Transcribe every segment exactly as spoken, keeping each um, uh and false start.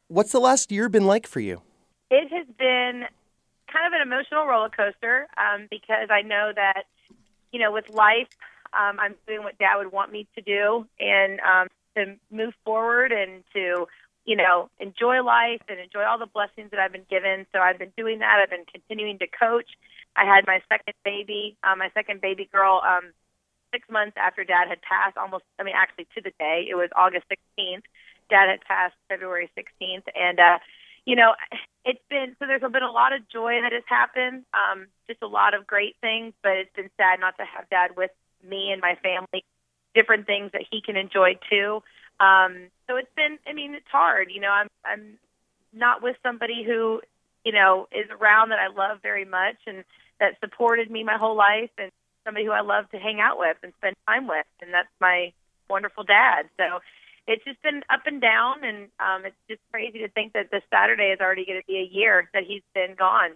What's the last year been like for you? It has been kind of an emotional roller coaster um, because I know that, you know, with life, um, I'm doing what Dad would want me to do and um, to move forward and to, you know, enjoy life and enjoy all the blessings that I've been given. So I've been doing that. I've been continuing to coach. I had my second baby, um, my second baby girl, um, six months after Dad had passed, almost, I mean, actually to the day. It was August sixteenth. Dad had passed February sixteenth. And, uh, you know, it's been, so there's been a lot of joy that has happened, um, just a lot of great things, but it's been sad not to have Dad with me and my family, different things that he can enjoy too. Um, so it's been, I mean, it's hard. You know, I'm, I'm not with somebody who, you know, is around that I love very much and that supported me my whole life, and somebody who I love to hang out with and spend time with, and that's my wonderful dad. So it's just been up and down, and um, it's just crazy to think that this Saturday is already going to be a year that he's been gone.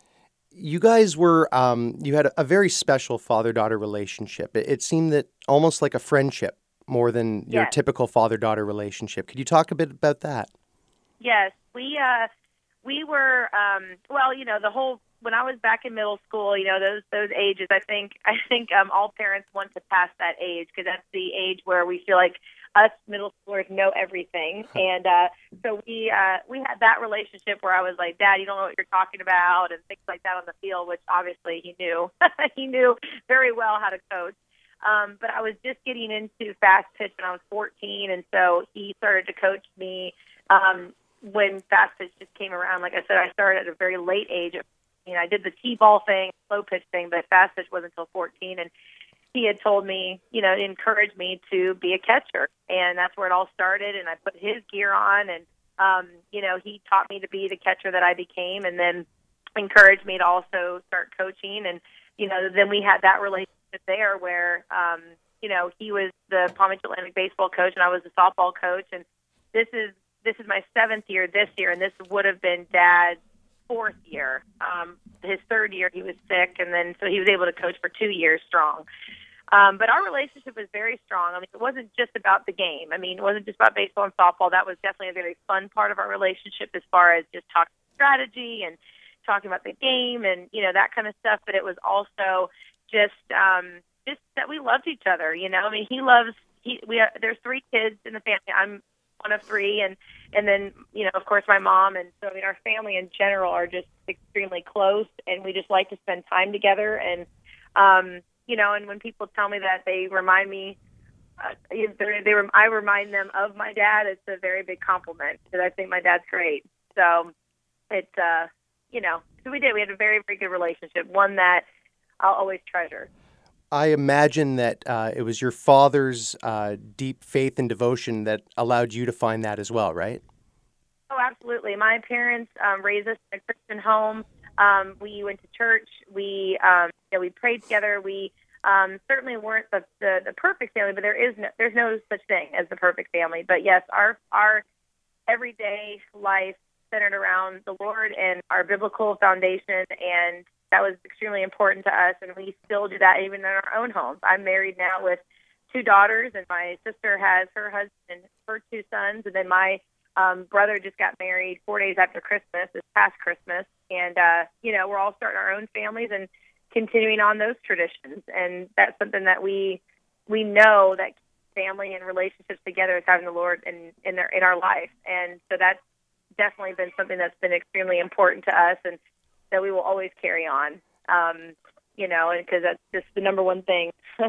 You guys were, um, you had a very special father-daughter relationship. It, it seemed that almost like a friendship more than your Yes. typical father-daughter relationship. Could you talk a bit about that? Yes, we uh, we were um, well. You know, the whole when I was back in middle school, you know, those those ages. I think I think um, all parents want to pass that age because that's the age where we feel like us middle schoolers know everything. And uh, so we uh, we had that relationship where I was like, Dad, you don't know what you're talking about, and things like that on the field, which obviously he knew. He knew very well how to coach. Um, but I was just getting into fast pitch when I was fourteen, and so he started to coach me um, when fast pitch just came around. Like I said, I started at a very late age. You know, I did the T-ball thing, slow pitch thing, but fast pitch wasn't until fourteen, and he had told me, you know, encouraged me to be a catcher, and that's where it all started. And I put his gear on, and um, you know, he taught me to be the catcher that I became, and then encouraged me to also start coaching. And you know, then we had that relationship there where, um, you know, he was the Palm Beach Atlantic baseball coach and I was the softball coach. And this is this is my seventh year this year, and this would have been Dad's fourth year. Um, his third year he was sick, and then so he was able to coach for two years strong. Um, but our relationship was very strong. I mean, it wasn't just about the game. I mean, it wasn't just about baseball and softball. That was definitely a very fun part of our relationship as far as just talking strategy and talking about the game and, you know, that kind of stuff. But it was also just um, just that we loved each other, you know. I mean, he loves, he, we have, there's three kids in the family. I'm one of three, and, and then, you know, of course, my mom. And so, I mean, our family in general are just extremely close, and we just like to spend time together. And, um, you know, and when people tell me that they remind me, uh, they, they, I remind them of my dad, it's a very big compliment because I think my dad's great. So it's, uh, you know, so we did. We had a very, very good relationship, one that I'll always treasure. I imagine that uh, it was your father's uh, deep faith and devotion that allowed you to find that as well, right? Oh, absolutely. My parents um, raised us in a Christian home. Um, we went to church. We, um, you know, we prayed together. We um, certainly weren't the, the, the perfect family, but there is no, there's no such thing as the perfect family. But yes, our our everyday life centered around the Lord and our biblical foundation, and that was extremely important to us, and we still do that even in our own homes. I'm married now with two daughters, and my sister has her husband and her two sons, and then my um, brother just got married four days after Christmas, this past Christmas, and, uh, you know, we're all starting our own families and continuing on those traditions, and that's something that we we know that family and relationships together is having the Lord in, in, their, in our life, and so that's definitely been something that's been extremely important to us, and that we will always carry on, um, you know, because that's just the number one thing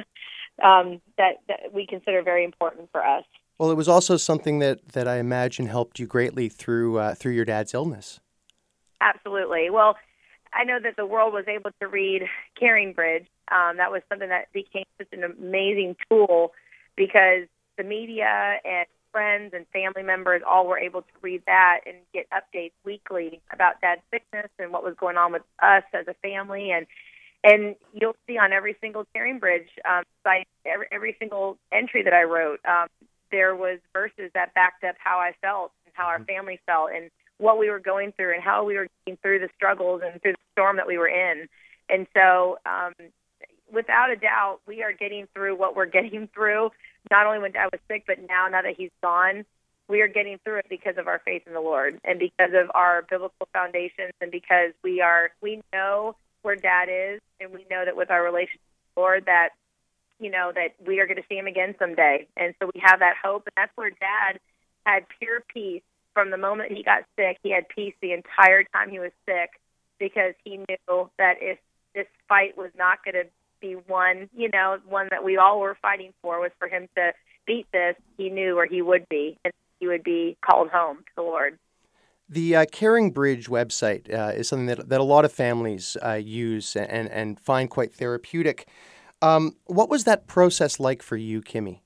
um, that, that we consider very important for us. Well, it was also something that, that I imagine helped you greatly through uh, through your dad's illness. Absolutely. Well, I know that the world was able to read Caring Bridge. Um, that was something that became such an amazing tool because the media and friends and family members all were able to read that and get updates weekly about Dad's sickness and what was going on with us as a family. And and you'll see on every single Caring Bridge um, site, every, every single entry that I wrote, um, there was verses that backed up how I felt and how our family felt and what we were going through and how we were getting through the struggles and through the storm that we were in. And so um, without a doubt, we are getting through what we're getting through, not only when Dad was sick, but now, now that he's gone. we are getting through it because of our faith in the Lord and because of our biblical foundations and because we are we know where Dad is, and we know that with our relationship with the Lord that, you know, that we are going to see him again someday. And so we have that hope, and that's where Dad had pure peace from the moment he got sick. He had peace the entire time he was sick because he knew that if this fight was not going to be one, you know, one that we all were fighting for was for him to beat this, he knew where he would be, and he would be called home to the Lord. The uh, Caring Bridge website uh, is something that, that a lot of families uh, use and, and find quite therapeutic. Um, what was that process like for you, Kimmy?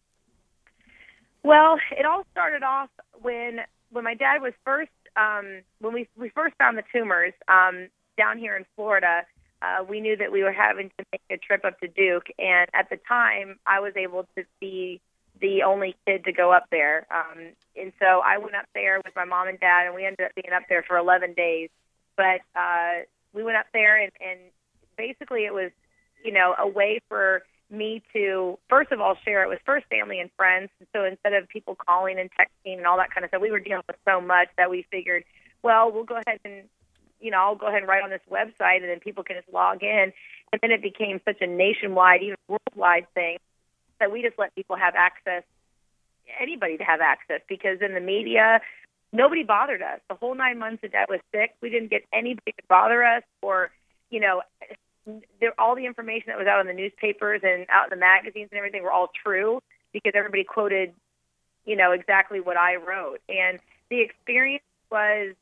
Well, it all started off when when my dad was first, um, when we, we first found the tumors um, down here in Florida. Uh, we knew that we were having to make a trip up to Duke, and at the time, I was able to be the only kid to go up there. Um, and so I went up there with my mom and dad, and we ended up being up there for eleven days. But uh, we went up there, and, and basically it was, you know, a way for me to, first of all, share it with first family and friends. And so instead of people calling and texting and all that kind of stuff, we were dealing with so much that we figured, well, we'll go ahead and, you know, I'll go ahead and write on this website, and then people can just log in. And then it became such a nationwide, even worldwide thing that we just let people have access, anybody to have access, because in the media, nobody bothered us. The whole nine months that Dad was sick, we didn't get anybody to bother us, or, you know, there, all the information that was out in the newspapers and out in the magazines and everything were all true because everybody quoted, you know, exactly what I wrote. And the experience was,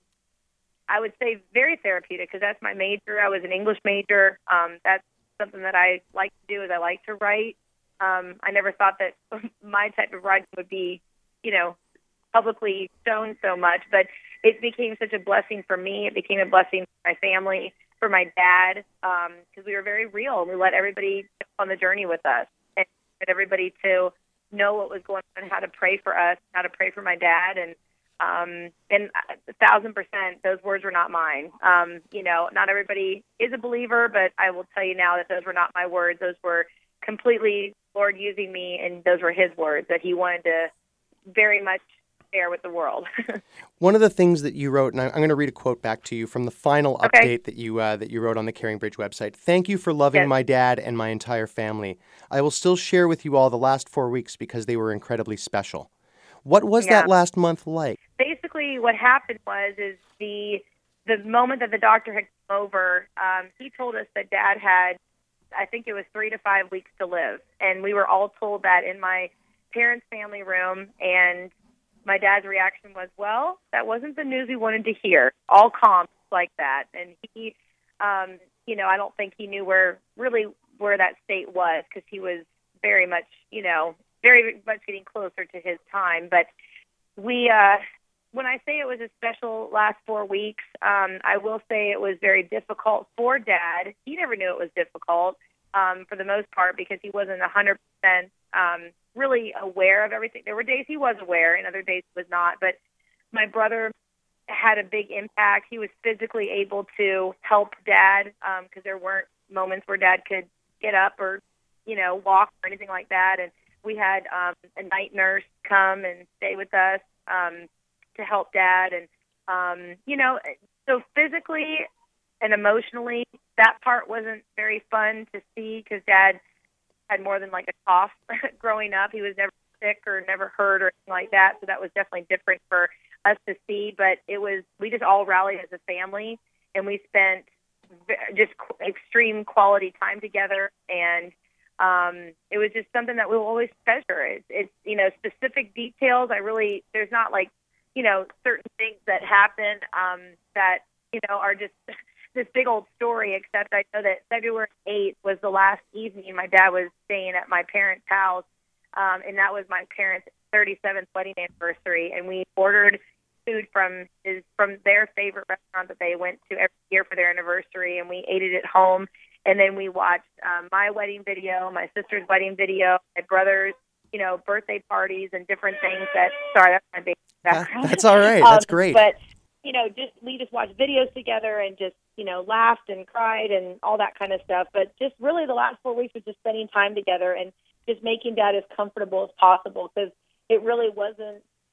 I would say, very therapeutic because that's my major. I was an English major. Um, that's something that I like to do is I like to write. Um, I never thought that my type of writing would be, you know, publicly shown so much, but it became such a blessing for me. It became a blessing for my family, for my dad, because um, we were very real, and we let everybody on the journey with us, and let everybody to know what was going on, how to pray for us, how to pray for my dad, and um, and a thousand percent, those words were not mine. Um, you know, not everybody is a believer, but I will tell you now that those were not my words. Those were completely Lord using me, and those were his words that he wanted to very much share with the world. One of the things that you wrote, and I'm going to read a quote back to you from the final Okay. update that you uh, that you wrote on the Caring Bridge website. Thank you for loving Yes. my dad and my entire family. I will still share with you all the last four weeks because they were incredibly special. What was Yeah. that last month like? Basically, what happened was is the the moment that the doctor had come over, um, he told us that Dad had, I think it was three to five weeks to live, and we were all told that in my parents' family room. And my dad's reaction was, "Well, that wasn't the news we wanted to hear." All calm like that, and he, um, you know, I don't think he knew where really where that state was because he was very much, you know, very much getting closer to his time. But we, uh, when I say it was a special last four weeks, um, I will say it was very difficult for Dad. He never knew it was difficult um, for the most part because he wasn't one hundred percent um, really aware of everything. There were days he was aware and other days he was not. But my brother had a big impact. He was physically able to help Dad because um, there weren't moments where Dad could get up or, you know, walk or anything like that. And we had um, a night nurse come and stay with us um, to help Dad. And, um, you know, so physically and emotionally, that part wasn't very fun to see because Dad had more than like a cough growing up. He was never sick or never hurt or anything like that. So that was definitely different for us to see. But it was, we just all rallied as a family, and we spent just extreme quality time together. And Um, it was just something that we'll always treasure. It's, it's, you know, specific details. I really, there's not like, you know, certain things that happen um, that, you know, are just this big old story, except I know that February eighth was the last evening my dad was staying at my parents' house, um, and that was my parents' thirty-seventh wedding anniversary, and we ordered food from his, from their favorite restaurant that they went to every year for their anniversary, and we ate it at home. And then we watched um, my wedding video, my sister's wedding video, my brother's, you know, birthday parties and different things that, sorry, that's my baby background. That's all right. That's um, great. But, you know, just we just watched videos together and just, you know, laughed and cried and all that kind of stuff. But just really the last four weeks was just spending time together and just making Dad as comfortable as possible because it really wasn't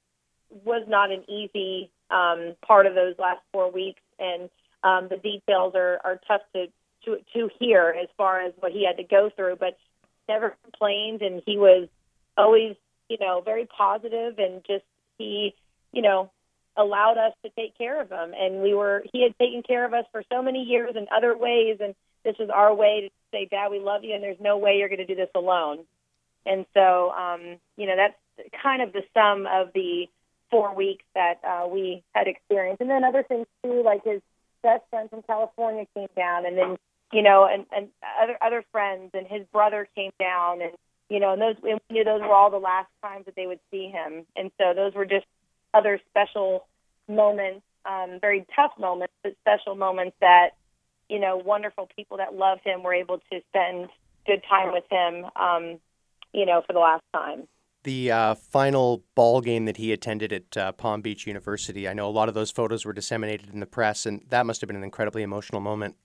was not an easy um, part of those last four weeks, and um, the details are, are tough to, to to hear as far as what he had to go through. But never complained, and he was always, you know, very positive, and just he, you know, allowed us to take care of him. And we were, he had taken care of us for so many years in other ways, and this was our way to say, Dad, we love you, and there's no way you're going to do this alone. And so, um, you know, that's kind of the sum of the four weeks that uh, we had experienced. And then other things too, like his best friend from California came down, and then, you know, and, and other other friends, and his brother came down, and, you know, and those, and we knew those were all the last times that they would see him. And so those were just other special moments, um, very tough moments, but special moments that, you know, wonderful people that love him were able to spend good time with him, um, you know, for the last time. The uh, final ball game that he attended at uh, Palm Beach University, I know a lot of those photos were disseminated in the press, and that must have been an incredibly emotional moment.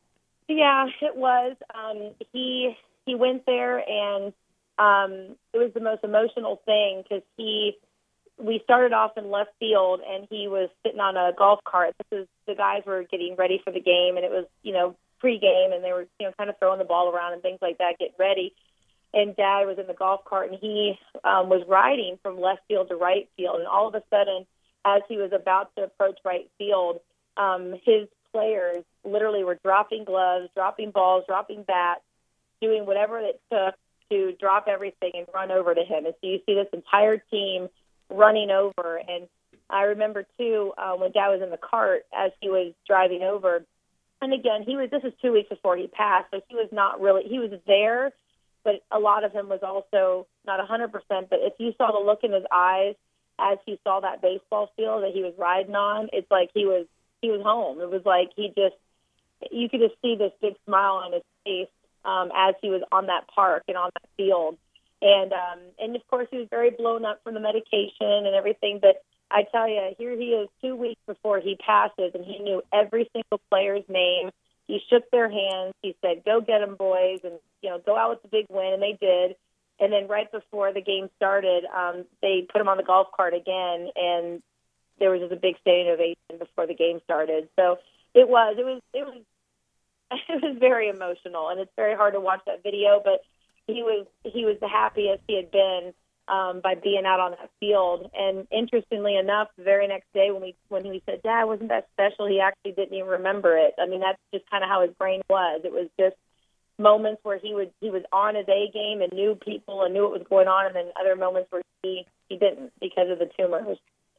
Yeah, it was. Um, he he went there, and um, it was the most emotional thing because he we started off in left field, and he was sitting on a golf cart. This is the guys were getting ready for the game, and it was, you know, pre-game, and they were, you know, kind of throwing the ball around and things like that, getting ready. And Dad was in the golf cart, and he um, was riding from left field to right field. And all of a sudden, as he was about to approach right field, um, his players literally were dropping gloves, dropping balls, dropping bats, doing whatever it took to drop everything and run over to him. And so you see this entire team running over. And I remember, too, uh, when Dad was in the cart as he was driving over. And, again, he was. This is two weeks before he passed, so he was not really – he was there, but a lot of him was also not one hundred percent. But if you saw the look in his eyes as he saw that baseball field that he was riding on, it's like he was he was home. It was like he just – you could just see this big smile on his face um, as he was on that park and on that field. And, um, and of course, he was very blown up from the medication and everything. But I tell you, here he is two weeks before he passes, and he knew every single player's name. He shook their hands. He said, "Go get them, boys," and, you know, go out with the big win, and they did. And then right before the game started, um, they put him on the golf cart again, and there was just a big standing ovation before the game started. So it was, it was, it was, it was very emotional, and it's very hard to watch that video, but he was he was the happiest he had been um, by being out on that field. And interestingly enough, the very next day when we when he said, "Dad, wasn't that special?" he actually didn't even remember it. I mean, that's just kind of how his brain was. It was just moments where he would he was on his A game and knew people and knew what was going on, and then other moments where he, he didn't because of the tumors.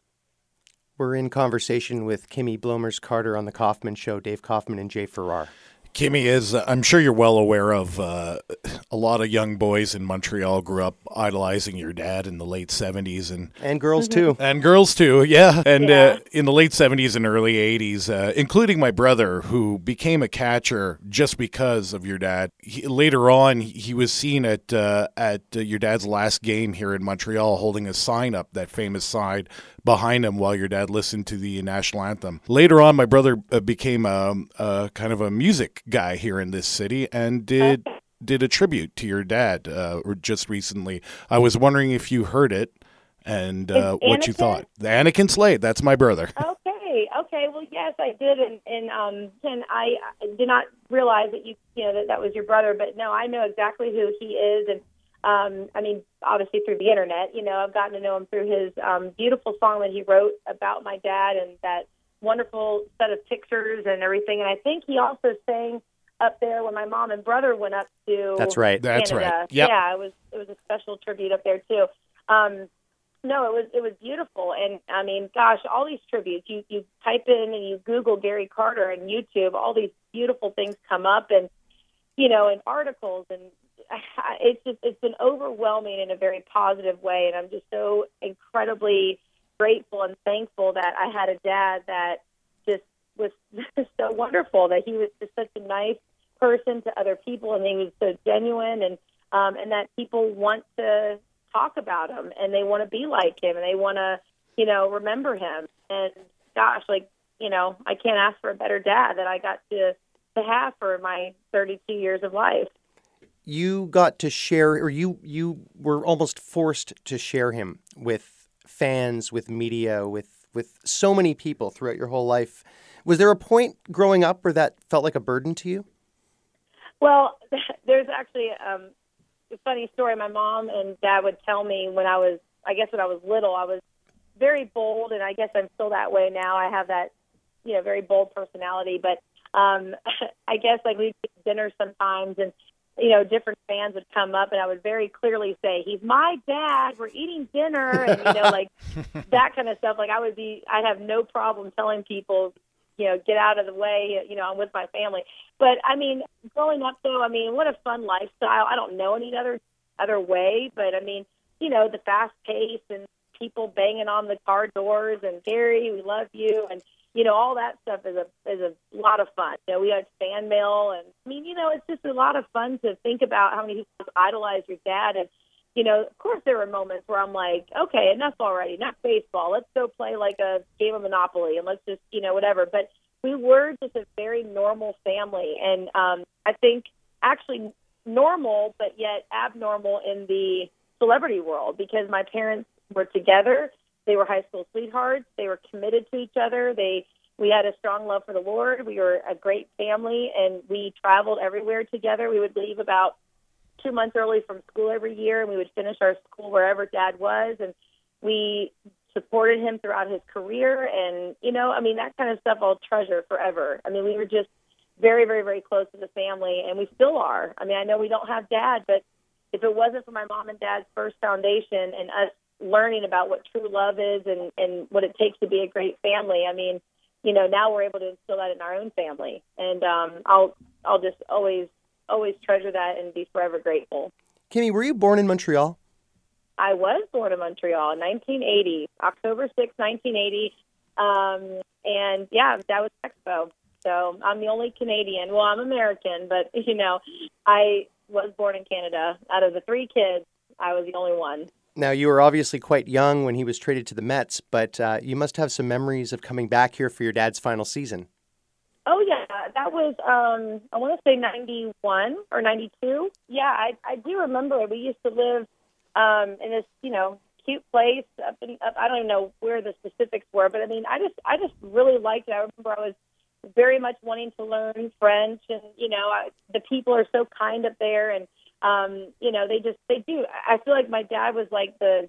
We're in conversation with Kimmy Blomers-Carter on the Kaufman Show, Dave Kaufman and Jay Farrar. Kimmy, is uh, I'm sure you're well aware of uh, a lot of young boys in Montreal grew up idolizing your dad in the late seventies. And and girls, too. And girls, too, yeah. And yeah. Uh, in the late seventies and early eighties, uh, including my brother, who became a catcher just because of your dad. He, later on, he was seen at, uh, at uh, your dad's last game here in Montreal holding a sign up, that famous sign, behind him while your dad listened to the national anthem. Later on, my brother uh, became a, a kind of a music guy here in this city and did did a tribute to your dad uh, just recently. I was wondering if you heard it and uh, what you thought. The Anakin Slade, that's my brother. Okay, okay. Well, yes, I did, and and um, and I did not realize that you you know that that was your brother, but no, I know exactly who he is, and um, I mean, obviously through the internet. You know, I've gotten to know him through his um, beautiful song that he wrote about my dad and that wonderful set of pictures and everything. And I think he also sang up there when my mom and brother went up to That's right. Canada. That's right. Yep. Yeah, it was it was a special tribute up there too. Um, no, it was it was beautiful. And I mean, gosh, all these tributes, you, you type in and you Google Gary Carter and YouTube, all these beautiful things come up, and, you know, and articles, and it's just it's been overwhelming in a very positive way. And I'm just so incredibly grateful and thankful that I had a dad that just was so wonderful, that he was just such a nice person to other people, and he was so genuine, and um, and that people want to talk about him, and they want to be like him, and they want to, you know, remember him. And gosh, like, you know, I can't ask for a better dad that I got to, to have for my thirty-two years of life. You got to share, or you, you were almost forced to share him with fans, with media, with, with so many people throughout your whole life. Was there a point growing up where that felt like a burden to you? Well, there's actually um, a funny story. My mom and dad would tell me when I was, I guess when I was little, I was very bold, and I guess I'm still that way now. I have that, you know, very bold personality. But um, I guess like we'd get dinner sometimes, and you know, different fans would come up, and I would very clearly say, "He's my dad. We're eating dinner," and you know, like that kind of stuff. Like I would be, I'd have no problem telling people, you know, get out of the way. You know, I'm with my family. But I mean, growing up though, I mean, what a fun lifestyle. I don't know any other other way, but I mean, you know, the fast pace and people banging on the car doors and Gary, we love you, and you know, all that stuff is a is a lot of fun. You know, we had fan mail, and I mean, you know, it's just a lot of fun to think about how many people idolize your dad. And you know, of course, there were moments where I'm like, okay, enough already, not baseball. Let's go play like a game of Monopoly, and let's just, you know, whatever. But we were just a very normal family, and um, I think actually normal, but yet abnormal in the celebrity world, because my parents were together. They were high school sweethearts. They were committed to each other. They we had a strong love for the Lord. We were a great family, and we traveled everywhere together. We would leave about two months early from school every year, and we would finish our school wherever Dad was, and we supported him throughout his career. And, you know, I mean, that kind of stuff I'll treasure forever. I mean, we were just very, very, very close to the family, and we still are. I mean, I know we don't have Dad, but if it wasn't for my mom and Dad's first foundation and us learning about what true love is and, and what it takes to be a great family, I mean, you know, now we're able to instill that in our own family. And um, I'll I'll just always, always treasure that and be forever grateful. Kimmy, were you born in Montreal? I was born in Montreal in nineteen eighty, October sixth, nineteen eighty. Um, and, yeah, that was Expo. So I'm the only Canadian. Well, I'm American, but, you know, I was born in Canada. Out of the three kids, I was the only one. Now, you were obviously quite young when he was traded to the Mets, but uh, you must have some memories of coming back here for your dad's final season. Oh, yeah. That was, um, I want to say ninety-one or ninety-two. Yeah, I, I do remember. We used to live um, in this, you know, cute place. Up in, up, I don't even know where the specifics were, but I mean, I just, I just really liked it. I remember I was very much wanting to learn French, and you know, I, the people are so kind up there, and um, you know, they just, they do. I feel like my dad was like the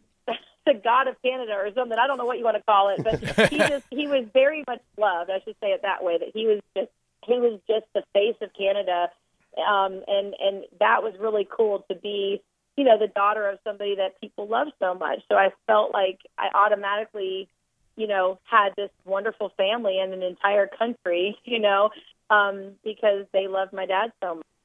the god of Canada or something. I don't know what you want to call it, but he just, he was very much loved. I should say it that way. That he was just, he was just the face of Canada, um, and and that was really cool to be, you know, the daughter of somebody that people love so much. So I felt like I automatically, you know, had this wonderful family and an entire country, you know, um, because they loved my dad so much.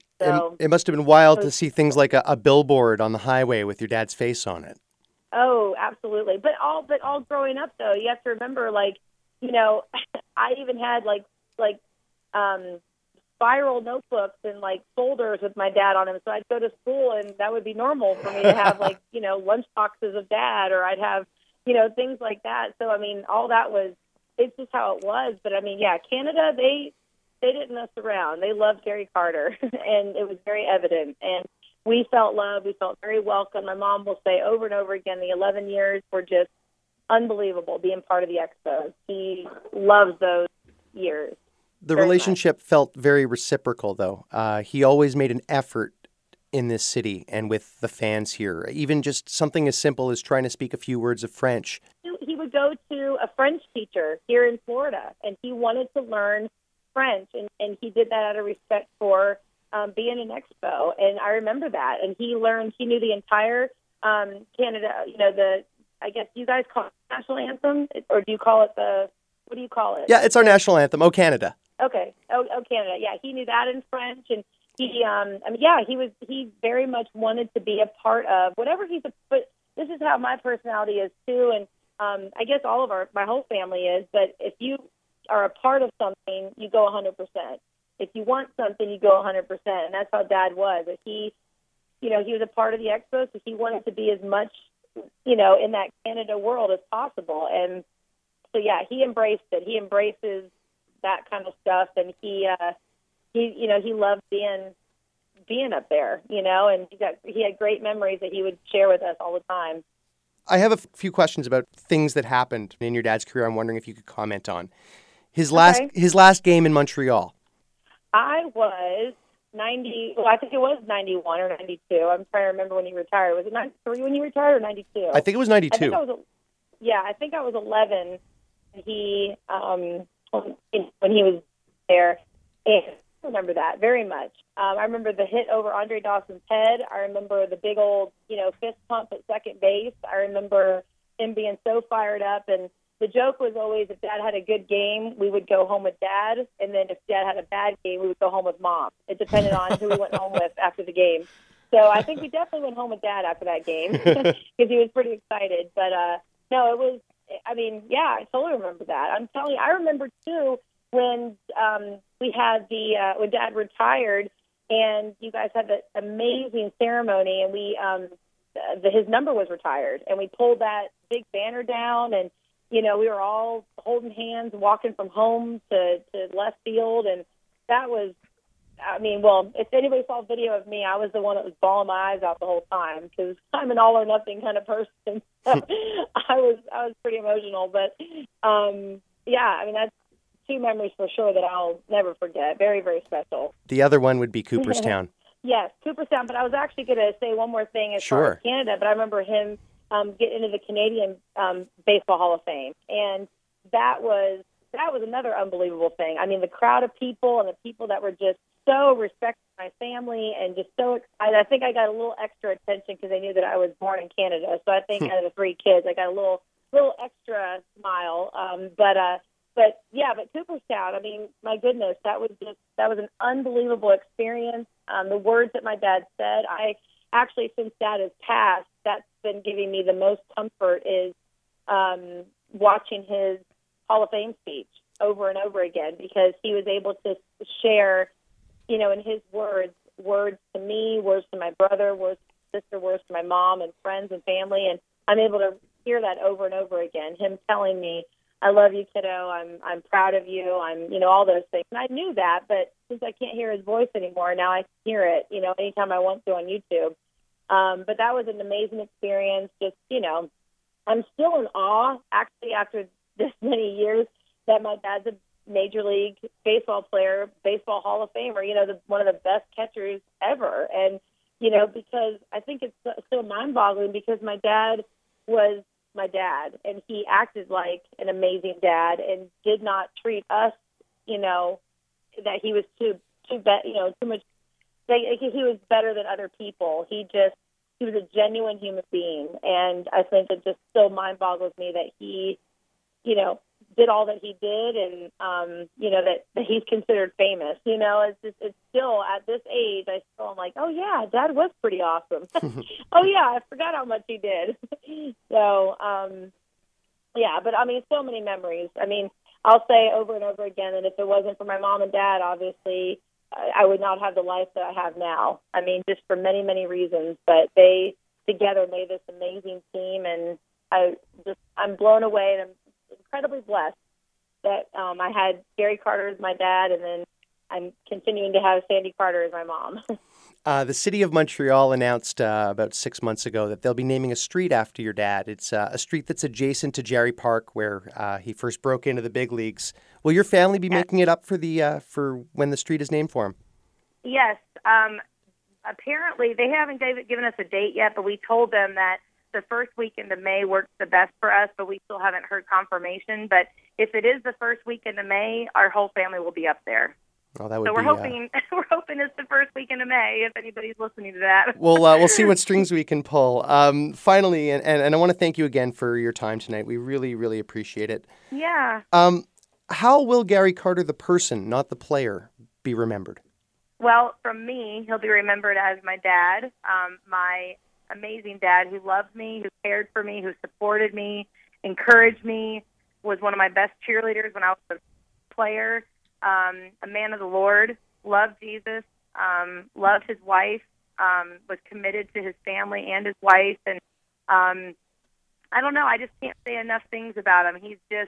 So it, it must have been wild to see things like a, a billboard on the highway with your dad's face on it. Oh, absolutely. But all, but all growing up though, you have to remember, like, you know, I even had like, like, um, spiral notebooks and like folders with my dad on them. So I'd go to school and that would be normal for me to have like, you know, lunch boxes of Dad, or I'd have, you know, things like that. So, I mean, all that was, it's just how it was. But I mean, yeah, Canada, they, they didn't mess around. They loved Gary Carter and it was very evident. And we felt loved. We felt very welcome. My mom will say over and over again, the eleven years were just unbelievable being part of the Expos. He loves those years. The very relationship much. felt very reciprocal, though. Uh, he always made an effort in this city and with the fans here, even just something as simple as trying to speak a few words of French. He would go to a French teacher here in Florida, and he wanted to learn French, and, and he did that out of respect for um, being an Expo. And I remember that. And he learned, he knew the entire um, Canada, you know, the, I guess you guys call it the national anthem, or do you call it the, what do you call it? Yeah, it's our national anthem, O Canada. Okay. Oh, oh, Canada. Yeah, he knew that in French, and he, um, I mean, yeah, he was. He very much wanted to be a part of whatever he's. A, but this is how my personality is too, and um, I guess all of our, my whole family is. But if you are a part of something, you go one hundred percent. If you want something, you go one hundred percent, and that's how Dad was. If he, you know, he was a part of the Expos, so he wanted to be as much, you know, in that Canada world as possible, and so yeah, he embraced it. He embraces that kind of stuff, and he, uh, he, you know, he loved being, being up there, you know, and he got, he had great memories that he would share with us all the time. I have a f- few questions about things that happened in your dad's career. I'm wondering if you could comment on his last Okay. his last game in Montreal. I was ninety. Well, I think it was ninety-one or ninety-two. I'm trying to remember when he retired. Was it ninety-three when he retired or ninety-two? I think it was I think ninety-two. I was. Yeah, I think I was eleven. And he, um, when he was there, and I remember that very much. Um, I remember the hit over Andre Dawson's head. I remember the big old, you know, fist pump at second base. I remember him being so fired up. And the joke was always, if Dad had a good game, we would go home with Dad, and then if Dad had a bad game, we would go home with Mom. It depended on who we went home with after the game. So I think we definitely went home with Dad after that game because he was pretty excited. But uh, no, it was. I mean, yeah, I totally remember that. I'm telling you, I remember too when um, we had the uh, when Dad retired, and you guys had the amazing ceremony, and we um, the, his number was retired, and we pulled that big banner down, and you know we were all holding hands, walking from home to, to left field, and that was. I mean, well, if anybody saw video of me, I was the one that was bawling my eyes out the whole time because I'm an all or nothing kind of person. So I was I was pretty emotional, but um, yeah, I mean that's two memories for sure that I'll never forget. Very very special. The other one would be Cooperstown. Yes, Cooperstown. But I was actually going to say one more thing as Sure. far as Canada. But I remember him um, getting into the Canadian um, Baseball Hall of Fame, and that was that was another unbelievable thing. I mean, the crowd of people and the people that were just so respecting my family and just so excited. I think I got a little extra attention because they knew that I was born in Canada. So I think out of the three kids, I got a little little extra smile. Um, but uh, but yeah, but Cooperstown. I mean, my goodness, that was just that was an unbelievable experience. Um, the words that my dad said, I actually since Dad has passed, that's been giving me the most comfort is um, watching his Hall of Fame speech over and over again because he was able to share. You know, in his words, words to me, words to my brother, words to my sister, words to my mom and friends and family, and I'm able to hear that over and over again. Him telling me, "I love you, kiddo. I'm I'm proud of you. I'm you know all those things." And I knew that, but since I can't hear his voice anymore, now I can hear it. You know, anytime I want to on YouTube. Um, but that was an amazing experience. Just you know, I'm still in awe actually after this many years that my dad's a Major League Baseball player, Baseball Hall of Famer, you know, the, one of the best catchers ever. And, you know, because I think it's so mind-boggling because my dad was my dad, and he acted like an amazing dad and did not treat us, you know, that he was too, too, be- you know, too much, that he was better than other people. He just, he was a genuine human being. And I think it just still mind-boggles me that he, you know, did all that he did, and um, you know that, that he's considered famous. You know, it's just it's still at this age. I still am like, oh yeah, Dad was pretty awesome. Oh yeah, I forgot how much he did. so um, yeah, but I mean, so many memories. I mean, I'll say over and over again that if it wasn't for my mom and dad, obviously, I, I would not have the life that I have now. I mean, just for many many reasons. But they together made this amazing team, and I just I'm blown away, and I'm incredibly blessed that um, I had Gary Carter as my dad, and then I'm continuing to have Sandy Carter as my mom. uh, the city of Montreal announced uh, about six months ago that they'll be naming a street after your dad. It's uh, a street that's adjacent to Jarry Park, where uh, he first broke into the big leagues. Will your family be making it up for the uh, for when the street is named for him? Yes. Um, apparently, they haven't given us a date yet, but we told them that the first weekend of May works the best for us, but we still haven't heard confirmation. But if it is the first weekend of May, our whole family will be up there. Oh, that would so we're be, hoping uh... we're hoping it's the first weekend of May. If anybody's listening to that, we'll uh, we'll see what strings we can pull. Um, finally, and, and and I want to thank you again for your time tonight. We really really appreciate it. Yeah. Um, how will Gary Carter, the person, not the player, be remembered? Well, from me, he'll be remembered as my dad, um, my amazing dad who loved me, who cared for me, who supported me, encouraged me, was one of my best cheerleaders when I was a player, um, a man of the Lord, loved Jesus, um, loved his wife, um, was committed to his family and his wife. And um, I don't know, I just can't say enough things about him. He's just,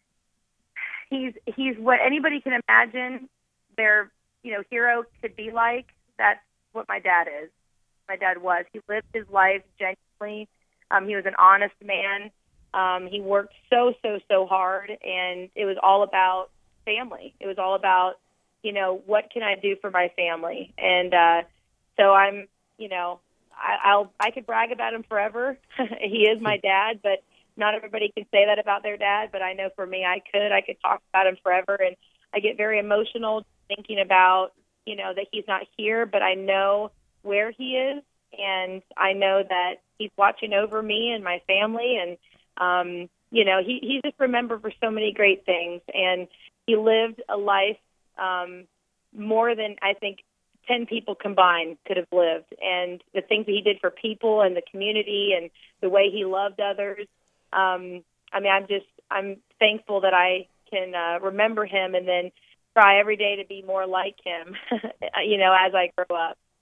he's he's what anybody can imagine their, you know, hero could be like. That's what my dad is. My dad was. He lived his life genuinely. Um, he was an honest man. Um, he worked so, so, so hard, and it was all about family. It was all about, you know, what can I do for my family? And uh, so I'm, you know, I, I'll I could brag about him forever. He is my dad, but not everybody can say that about their dad. But I know for me, I could. I could talk about him forever, and I get very emotional thinking about, you know, that he's not here, but I know where he is, and I know that he's watching over me and my family, and um, you know, he he's just remembered for so many great things, and he lived a life um, more than I think ten people combined could have lived, and the things that he did for people and the community and the way he loved others. Um, I mean, I'm just, I'm thankful that I can uh, remember him and then try every day to be more like him, you know, as I grow up.